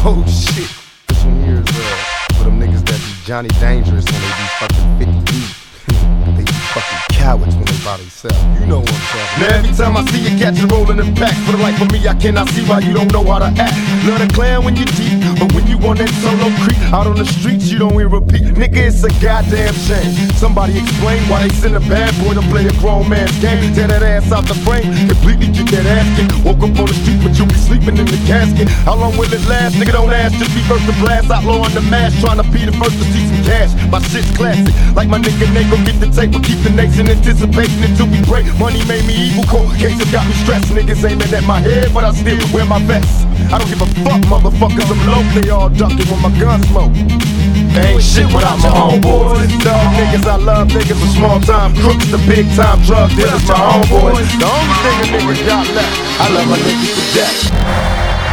Oh shit. Pushing years for them niggas that be Johnny Dangerous when they be fucking 50 deep. They be fucking cowards when they by themselves. You know what I'm talking about. Now every time I see you catch you rolling in pack, for the life of me I cannot see why you don't know how to act. Love the clown when you deep, but when you on that solo creep out on the streets you don't even repeat. Nigga, it's a goddamn shame. Somebody explain why they send a bad boy to play a grown man's game. Tear that ass out the frame, completely get that ass kicked. Woke up on the street but you be sleeping in the casket. How long will it last? Nigga, don't ask, just be first to blast. Outlaw on the mask, trying to be the first to see some cash. My shit's classic, like my nigga Nego get the tape, but keep the nation anticipating until we break. Money made me evil, cold cases got me stressed. Niggas aiming at my head, but I still wear my vest. I don't give a fuck, motherfuckers, I'm low. They all ducking when my gun smoke. They ain't shit without my homeboys. Dog niggas, I love niggas with small time crooks, the big time drug dealers, my homeboys. The only thing a nigga got left, I love my niggas to death.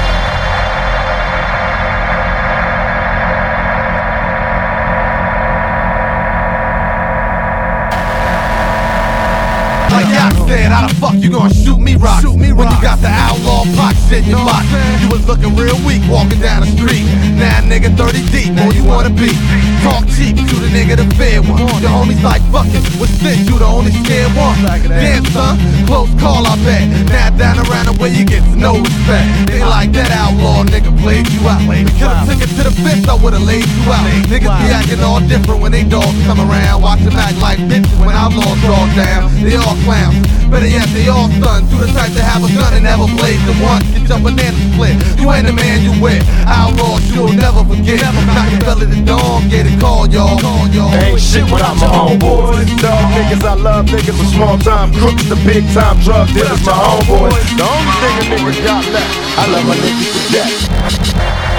Like Yacht said, how the fuck you gonna shoot me rocks when you got the outlaw pox in your box? You was looking real weak walking down the street. Now nigga 30 deep, all you wanna be. Talk cheap, you the nigga the fair one. Your homies like fucking, with this you the only scared one. Damn son, close call I bet. Now down around the way you get no respect. They like that outlaw nigga played you out. We could've took it to the fifth, I would've laid you out. Niggas be acting all different when they dogs come around. Watch them act like bitches when outlaws draw down. They all clowns, better yet they all stunned. Do the type to have a gun and never blaze the one. Get your banana split, you ain't the man you with. Outlaws you'll never forget. Knock your belly to dawn, get it called y'all. Ain't shit without my homeboys. Dog niggas, I love niggas with small time crooks, the big time drug dealers, my homeboys. The only thing a nigga got left, I love my niggas to death.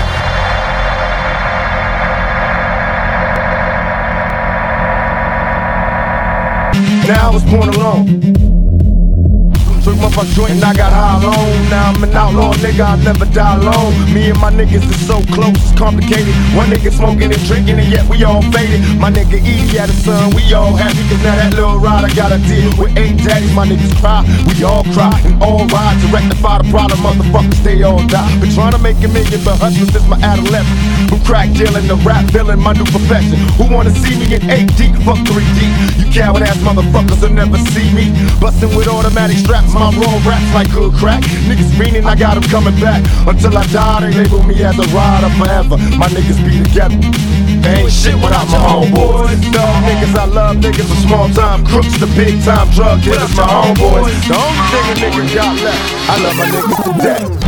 Now I was born alone. Took my fuck joint and I got high alone. Now I'm an outlaw nigga, I'll never die alone. Me and my niggas is so close, it's complicated. One nigga smoking and drinking and yet we all faded. My nigga Edie had a son, we all happy. Cause now that little rider got a deal with 8 daddies. My niggas cry, we all cry and all ride to rectify the problem. Motherfuckers, they all die. Been trying to make a million but hustling since my adolescence. From crack dealing to rap villain, my new profession. Who wanna see me in 8 deep, fuck 3 deep? You coward ass motherfuckers will never see me bustin' with automatic straps. My raw raps like good crack. Niggas fiendin', I got them coming back. Until I die, they label me as a rider forever. My niggas be together. They ain't shit without my homeboys. Dog niggas, I love niggas with small time crooks, the big time drug dealers, my homeboys. The only thing a nigga got left, I love my niggas to death.